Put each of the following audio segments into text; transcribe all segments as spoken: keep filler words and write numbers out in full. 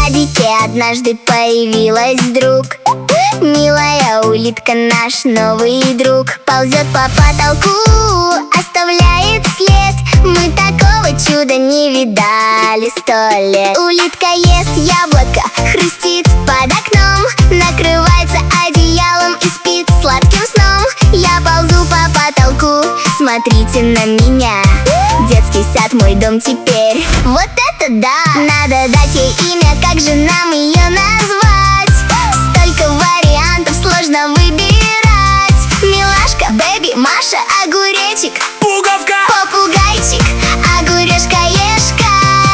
садике однажды появилась вдруг. Милая улитка, наш новый друг, ползет по потолку, оставляет след. Мы такого чуда не видали сто лет. Улитка ест яблоко, хрустит под окном, накрывается одеялом и спит сладким сном. Я ползу по потолку, смотрите на меня. Детский сад мой дом теперь. Вот это да! Надо дать ей имя, как же нам ее назвать? Столько вариантов, сложно выбирать. Милашка, бэби, Маша, огуречек, Пуговка, попугайчик, огурешка-ешка.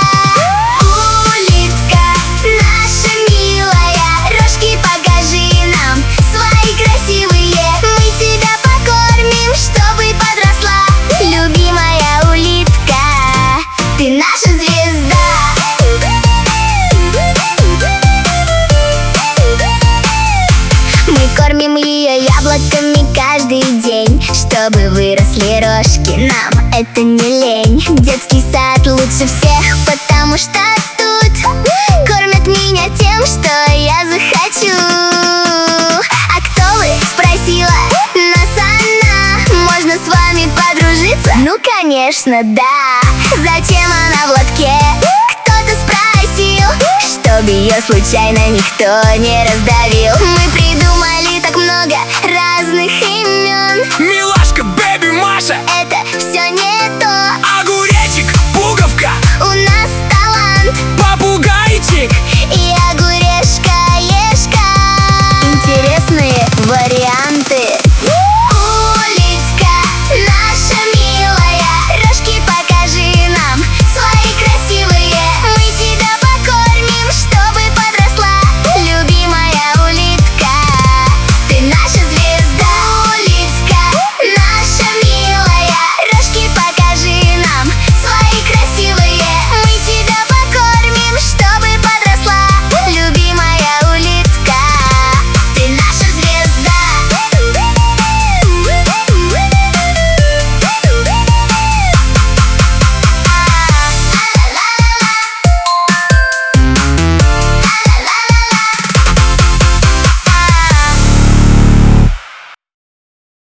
Улитка наша милая, рожки покажи нам свои красивые. Мы тебя покормим, чтобы подросла. Любимая улитка, ты наша звезда. Мы кормим ее яблоками каждый день, чтобы выросли рожки. Нам это не лень. Детский сад лучше всех, потому что тут кормят меня тем, что я захочу. А кто вы? Спросила нас она. Можно с вами подружиться? Ну, конечно, да. Зачем она в лотке? Кто-то спросил, чтобы ее случайно никто не раздавил. Мы